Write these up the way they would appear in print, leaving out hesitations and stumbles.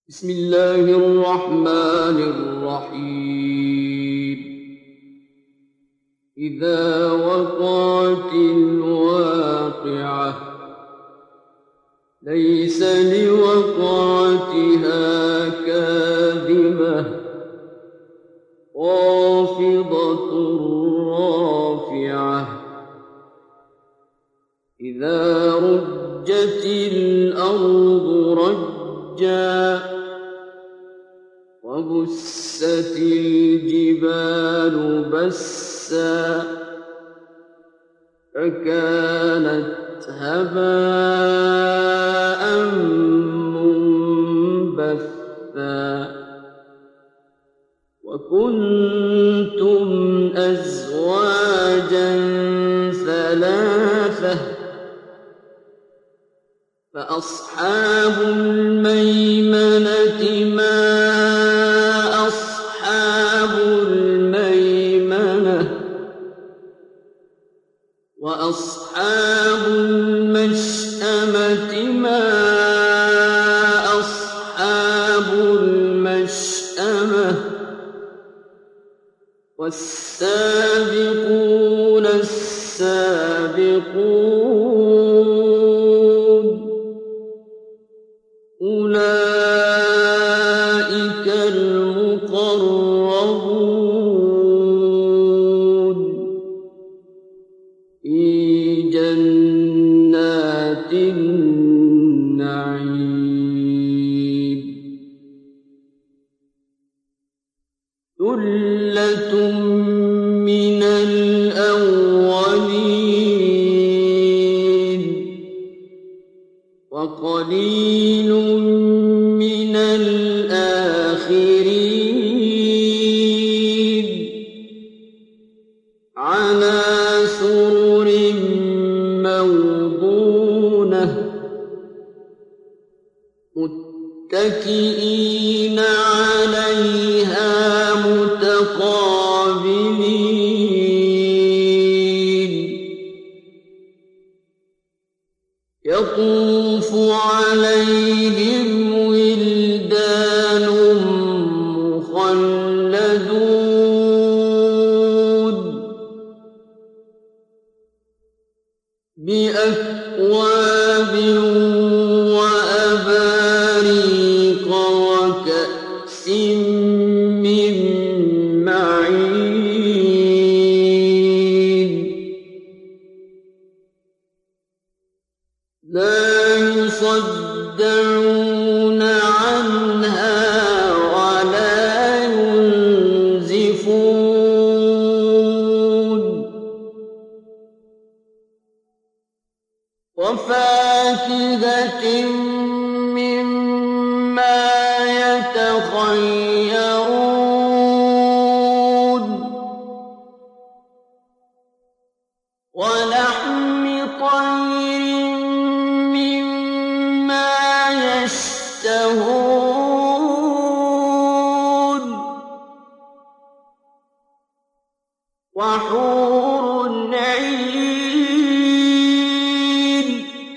بسم الله الرحمن الرحيم إذا وقعت الواقعة ليس لوقعتها كاذبة خافضة رافعة إذا رجت الأرض رجا وبست الجبال بسا فكانت هباء منبثا وكنتم أزواجا ثلاثة فأصحاب الميمنة ما أصحاب الميمنة وأصحاب المشأمة ما أصحاب المشأمة والسابقون السابقون أولئك المقربون في جنات النعيم ثلة من الأولين وقليل من الآخرين على سرر موضونة متكئين عليها متقابلين يطوف عليهم ولدان مخلدون بأكواب وأباريق وكأس من معين لا يصدعون عنها ولا ينزفون وفاكهة مما يتخيرون ولحم طير مما يشتهون وحور عين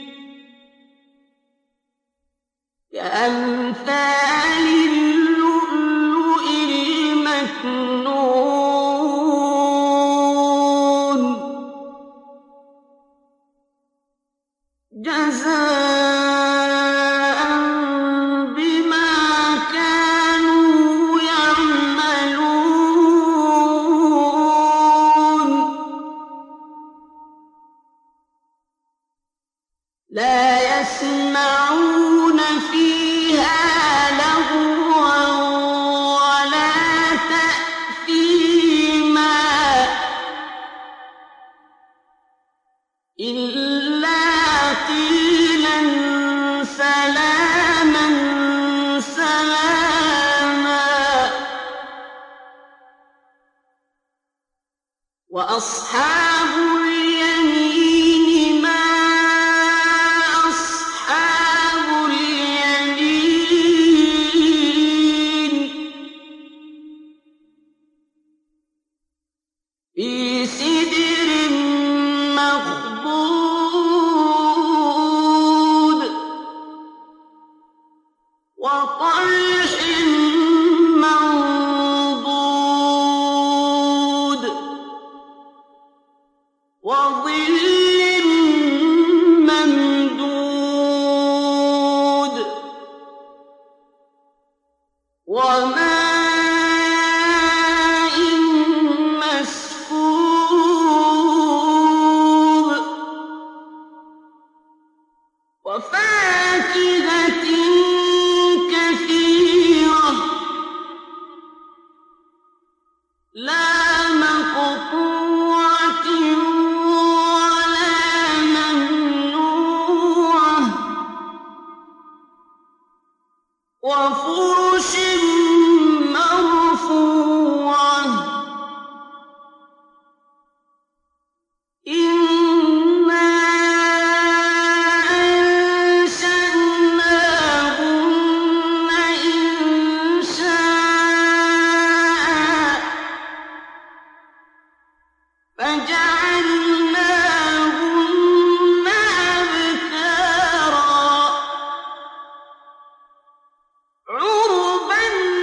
كأمثال اللؤلؤ المكنون جزاء بما كانوا يعملون لا يسمعون فيها وطلح منضود وظل ممدود وماء مسكوب وفاكهة كثيرة لا مقطوعة ولا ممنوعة وفرش مرفوعة إنا أنشأناهن إنشاء فجعلناهن أبكارا عربا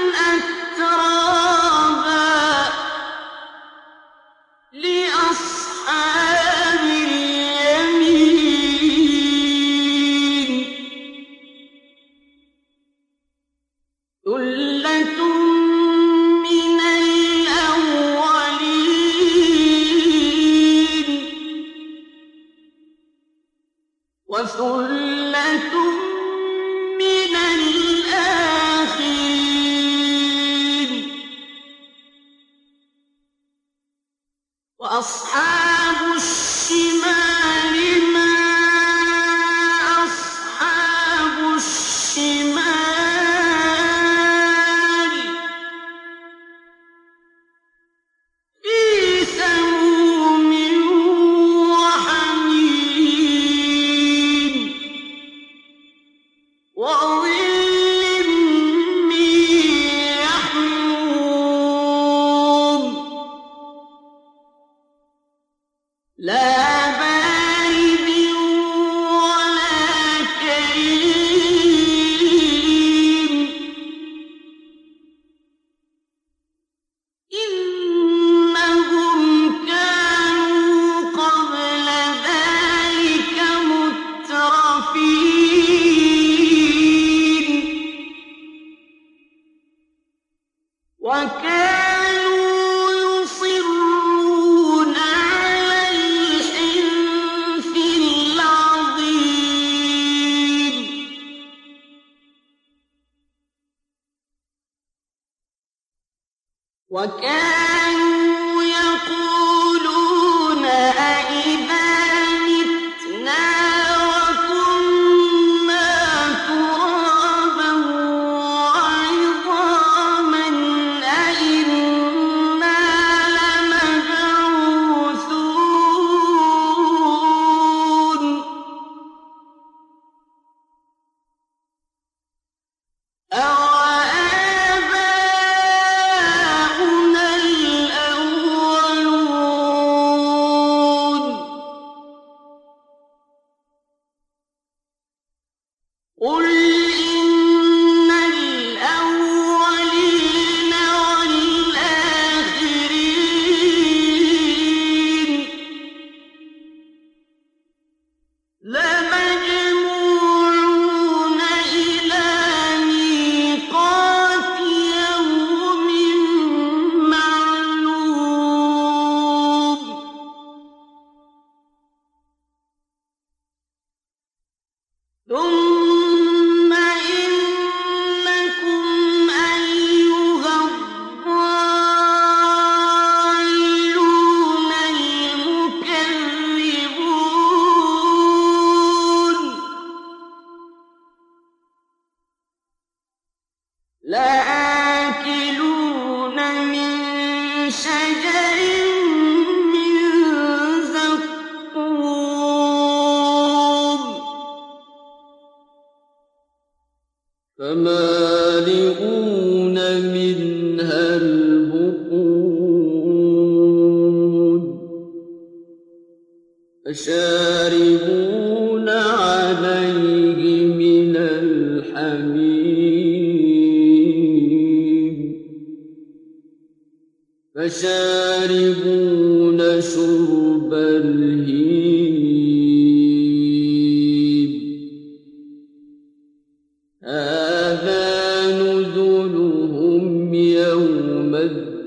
أترابا لأصحاب اليمين ثلة من الأولين وثلة من الآخرين وأصحاب الشمال ما أصحاب الشمال في سموم وحميم وظل من يحموم لا بارد ولا كريم إنهم كانوا قبل ذلك مترفين وكانوا يصرون على الحنث العظيم وكانوا يقولون أئذا متنا وكنا ترابا وعظاما أئنا لمبعوثون أوآباؤنا الأولون قل إن الأولين والآخرين لمجموعون إلى ميقات يوم معلوم ثم إنكم أيها الضالون المكذبون لآكلون من شجر من زقوم فمالئون منها البطون فشاربون عليه من الحميم فشاربون شرب الهيم هذا نزلهم يوم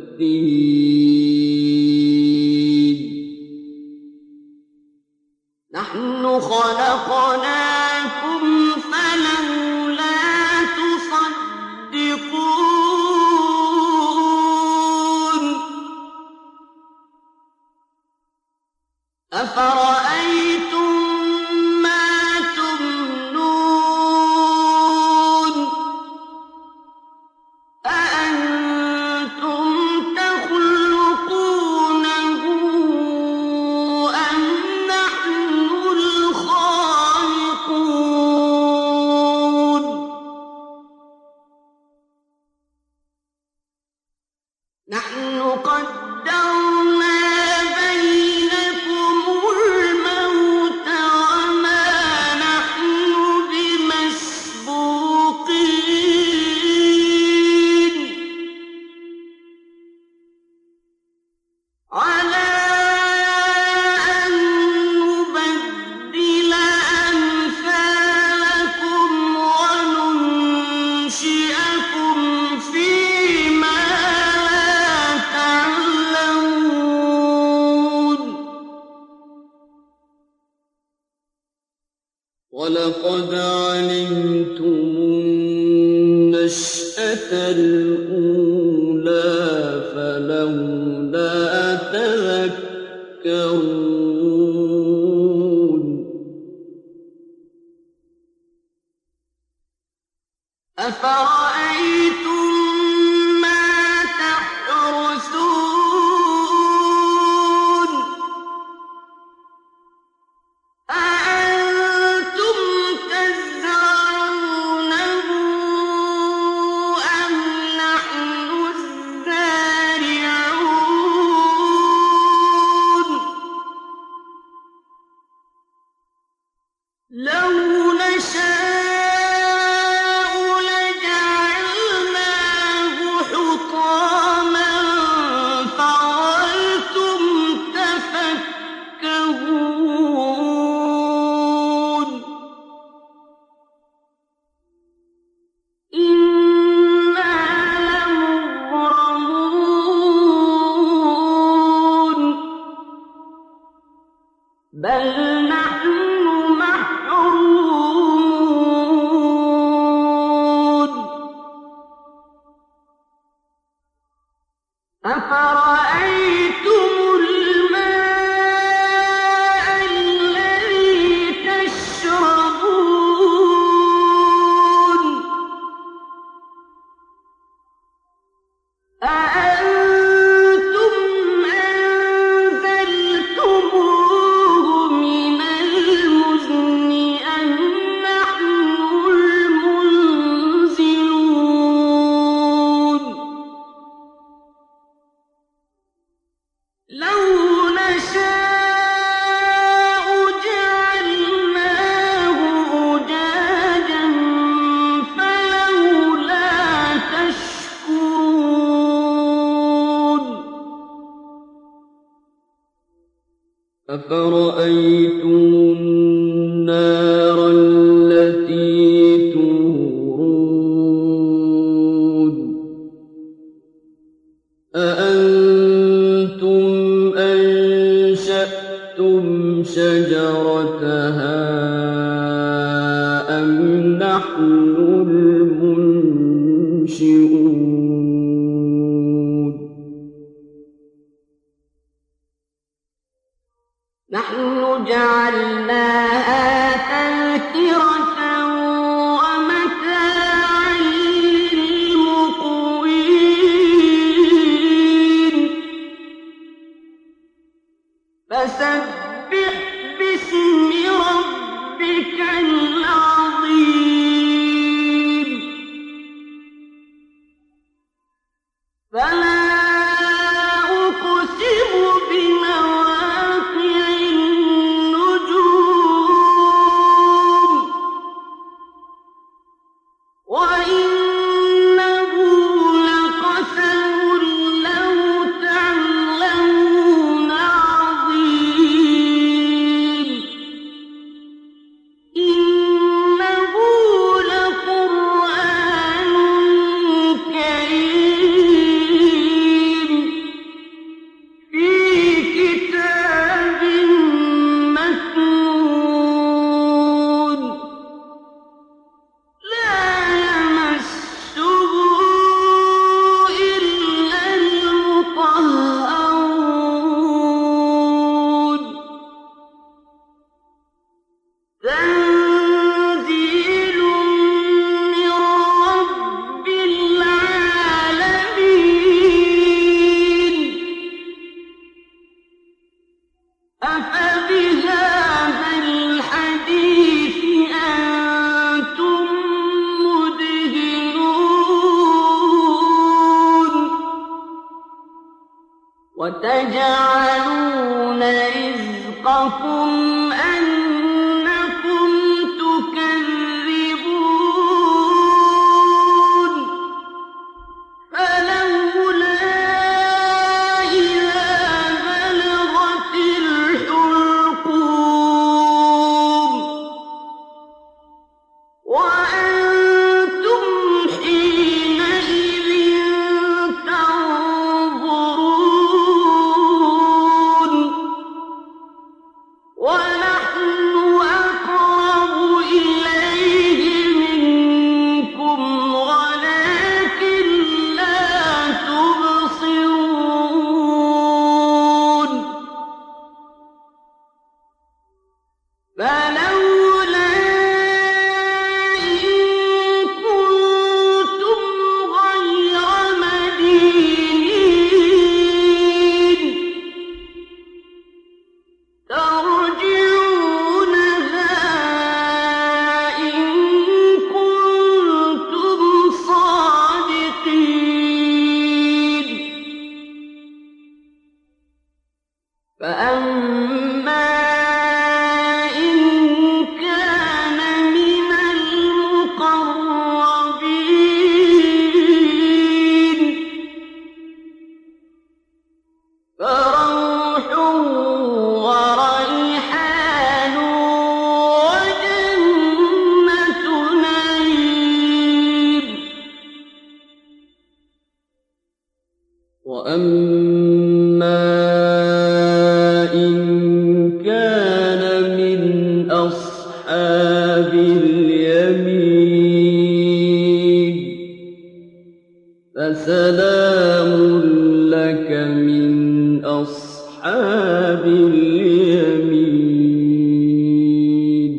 الدين نحن خلقناكم فلولا تصدقون أفرأيتم ما تمنون أأنتم تخلقونه أم نحن الخالقون نحن قدرنا بينكم الموت وما نحن بمسبوقين على أن نبدل أمثالكم وننشئكم فيما لا تعلمون ولقد علمتم النشأة الأولى فلولا تذكرون أفرأيتم ما تحرثون أأنتم تزرعونه أم نحن الزارعون لو نشاء لجعلناه حطاما فظلتم تفكهون إنا لمغرمون بل نحن محرومون أفرأيتم الماء الذي تشربون أأنتم أنزلتموه من المزن أم نحن المنزلون لو نشاء جعلناه أجاجا فلولا تشكرون أفرأيتم النار التي تورون أأنتم أنشأتم شجرتها أم نحن المنشئون نحن جعلناها تذكرة ومتاعا للمقوين وتجعلون رزقكم أنكم تكذبون فلولا إذا بلغت الحلقوم وأنتم حينئذ تنظرون ونحن أقرب إليه منكم ولكن لا تبصرون فلولا إن كنتم غير مدينين ترجعونها إن كنتم صادقين فأما إن كان من المقربين فروح وريحان وجنة نعيم وأما إن كان من أصحاب اليمين فسلام لك من أصحاب اليمين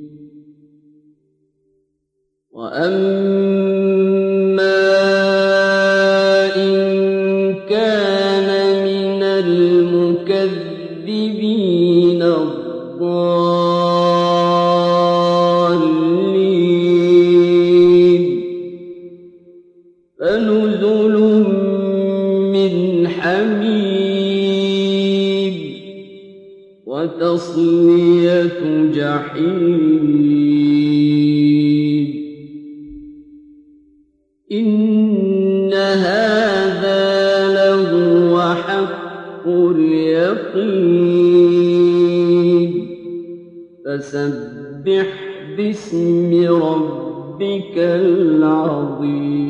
وأما إن كان من المكذبين الضالين فنزل من حميم وتصلية جحيم إن هذا لهو حق اليقين فسبح باسم ربك العظيم